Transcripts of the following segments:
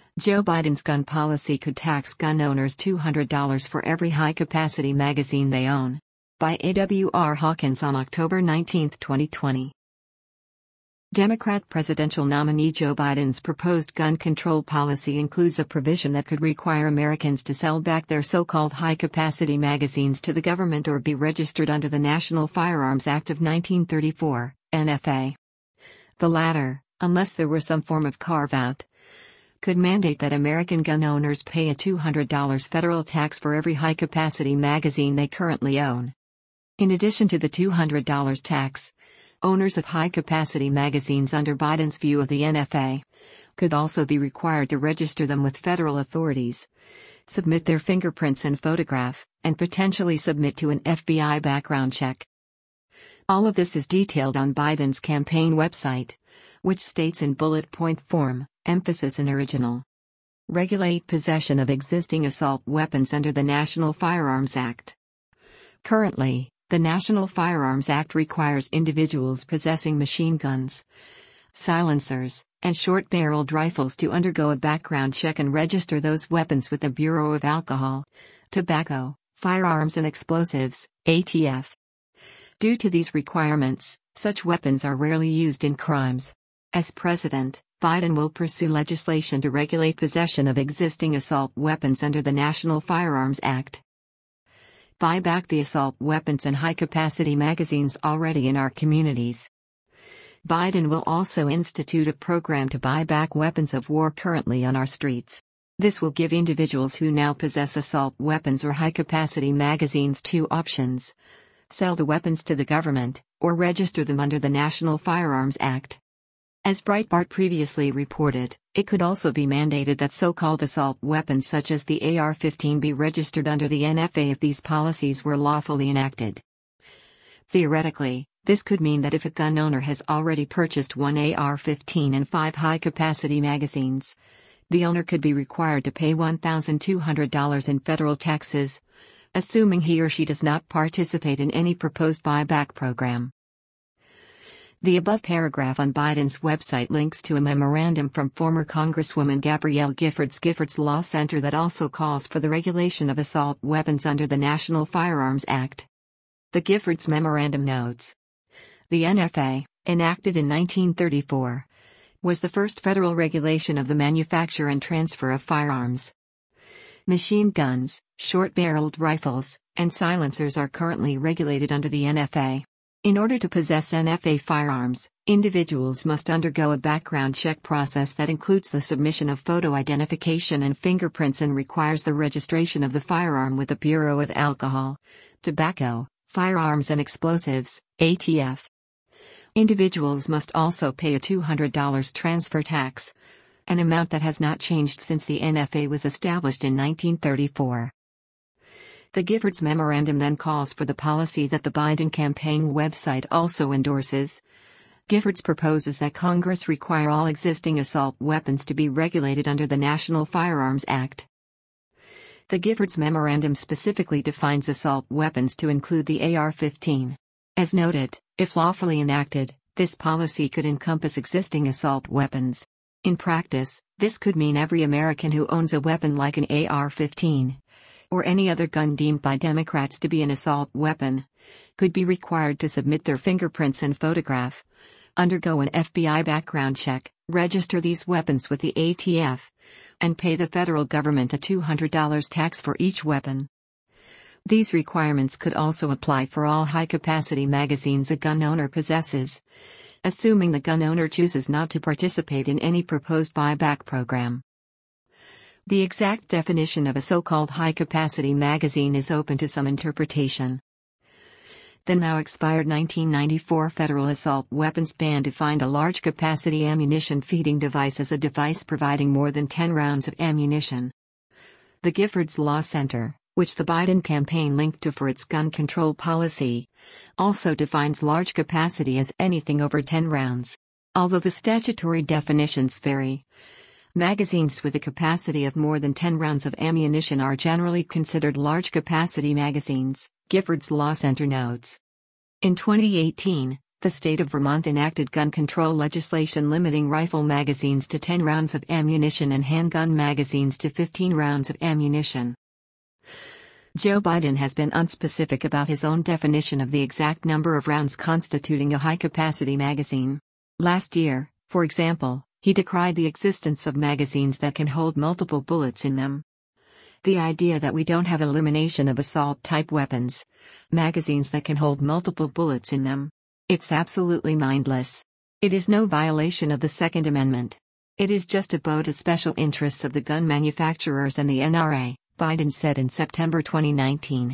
Joe Biden's gun policy could tax gun owners $200 for every high-capacity magazine they own. By A.W.R. Hawkins on October 19, 2020. Democrat presidential nominee Joe Biden's proposed gun control policy includes a provision that could require Americans to sell back their so-called high-capacity magazines to the government or be registered under the National Firearms Act of 1934, NFA. The latter, unless there were some form of carve-out, could mandate that American gun owners pay a $200 federal tax for every high-capacity magazine they currently own. In addition to the $200 tax, owners of high-capacity magazines under Biden's view of the NFA could also be required to register them with federal authorities, submit their fingerprints and photograph, and potentially submit to an FBI background check. All of this is detailed on Biden's campaign website, which states in bullet point form, emphasis in original. Regulate possession of existing assault weapons under the National Firearms Act. Currently, the National Firearms Act requires individuals possessing machine guns, silencers, and short-barreled rifles to undergo a background check and register those weapons with the Bureau of Alcohol, Tobacco, Firearms and Explosives, ATF. Due to these requirements, such weapons are rarely used in crimes. As president, Biden will pursue legislation to regulate possession of existing assault weapons under the National Firearms Act. Buy back the assault weapons and high-capacity magazines already in our communities. Biden will also institute a program to buy back weapons of war currently on our streets. This will give individuals who now possess assault weapons or high-capacity magazines two options: sell the weapons to the government, or register them under the National Firearms Act. As Breitbart previously reported, it could also be mandated that so-called assault weapons such as the AR-15 be registered under the NFA if these policies were lawfully enacted. Theoretically, this could mean that if a gun owner has already purchased one AR-15 and 5 high-capacity magazines, the owner could be required to pay $1,200 in federal taxes, assuming he or she does not participate in any proposed buyback program. The above paragraph on Biden's website links to a memorandum from former Congresswoman Gabrielle Giffords' Law Center that also calls for the regulation of assault weapons under the National Firearms Act. The Giffords memorandum notes, the NFA, enacted in 1934, was the first federal regulation of the manufacture and transfer of firearms. Machine guns, short-barreled rifles, and silencers are currently regulated under the NFA. In order to possess NFA firearms, individuals must undergo a background check process that includes the submission of photo identification and fingerprints and requires the registration of the firearm with the Bureau of Alcohol, Tobacco, Firearms and Explosives, ATF. Individuals must also pay a $200 transfer tax, an amount that has not changed since the NFA was established in 1934. The Giffords memorandum then calls for the policy that the Biden campaign website also endorses. Giffords proposes that Congress require all existing assault weapons to be regulated under the National Firearms Act. The Giffords memorandum specifically defines assault weapons to include the AR-15. As noted, if lawfully enacted, this policy could encompass existing assault weapons. In practice, this could mean every American who owns a weapon like an AR-15, or any other gun deemed by Democrats to be an assault weapon, could be required to submit their fingerprints and photograph, undergo an FBI background check, register these weapons with the ATF, and pay the federal government a $200 tax for each weapon. These requirements could also apply for all high-capacity magazines a gun owner possesses, assuming the gun owner chooses not to participate in any proposed buyback program. The exact definition of a so-called high-capacity magazine is open to some interpretation. The now expired 1994 federal assault weapons ban defined a large-capacity ammunition feeding device as a device providing more than 10 rounds of ammunition. The Giffords Law Center, which the Biden campaign linked to for its gun control policy, also defines large capacity as anything over 10 rounds. Although the statutory definitions vary, magazines with a capacity of more than 10 rounds of ammunition are generally considered large-capacity magazines, Giffords Law Center notes. In 2018, The state of Vermont enacted gun control legislation limiting rifle magazines to 10 rounds of ammunition and handgun magazines to 15 rounds of ammunition. Joe Biden has been unspecific about his own definition of the exact number of rounds constituting a high-capacity magazine. Last year, for example, he decried the existence of magazines that can hold multiple bullets in them. The idea that we don't have elimination of assault-type weapons, magazines that can hold multiple bullets in them. It's absolutely mindless. It is no violation of the Second Amendment. It is just about the special interests of the gun manufacturers and the NRA, Biden said in September 2019.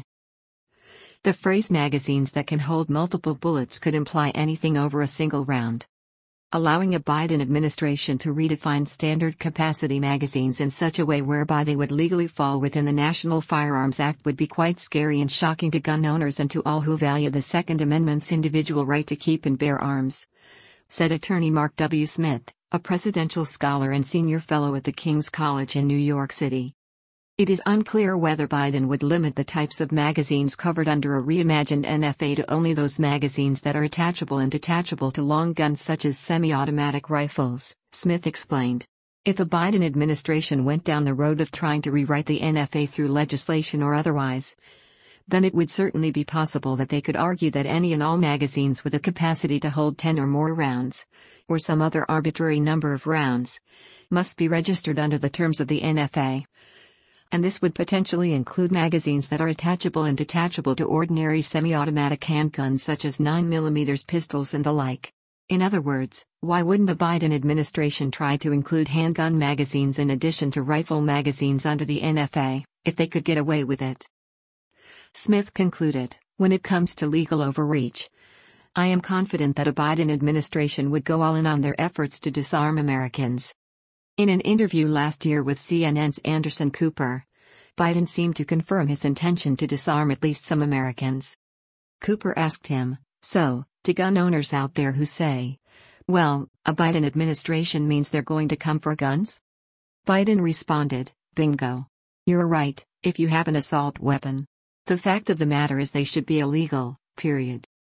The phrase magazines that can hold multiple bullets could imply anything over a single round. Allowing a Biden administration to redefine standard capacity magazines in such a way whereby they would legally fall within the National Firearms Act would be quite scary and shocking to gun owners and to all who value the Second Amendment's individual right to keep and bear arms, said attorney Mark W. Smith, a presidential scholar and senior fellow at the King's College in New York City. It is unclear whether Biden would limit the types of magazines covered under a reimagined NFA to only those magazines that are attachable and detachable to long guns such as semi-automatic rifles, Smith explained. If the Biden administration went down the road of trying to rewrite the NFA through legislation or otherwise, then it would certainly be possible that they could argue that any and all magazines with a capacity to hold 10 or more rounds, or some other arbitrary number of rounds, must be registered under the terms of the NFA. And this would potentially include magazines that are attachable and detachable to ordinary semi-automatic handguns such as 9mm pistols and the like. In other words, why wouldn't the Biden administration try to include handgun magazines in addition to rifle magazines under the NFA, if they could get away with it? Smith concluded, when it comes to legal overreach, I am confident that a Biden administration would go all in on their efforts to disarm Americans. In an interview last year with CNN's Anderson Cooper, Biden seemed to confirm his intention to disarm at least some Americans. Cooper asked him, so, to gun owners out there who say, well, a Biden administration means they're going to come for guns? Biden responded, bingo. You're right, if you have an assault weapon. The fact of the matter is they should be illegal, period.